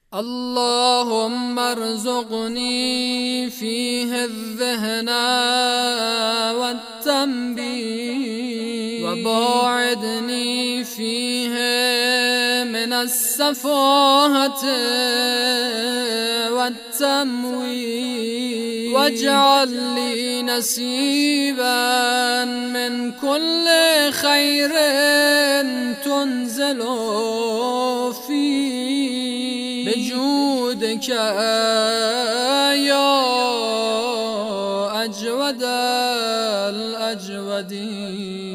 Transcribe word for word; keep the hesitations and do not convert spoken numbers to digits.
اللهم ارزقني فيه الذهن والتنبيه، وباعدني فيه من السفاهة والتمويه، واجعل لي نصيبا من كل خير تنزل فيه بجودك يا أجود الأجودين.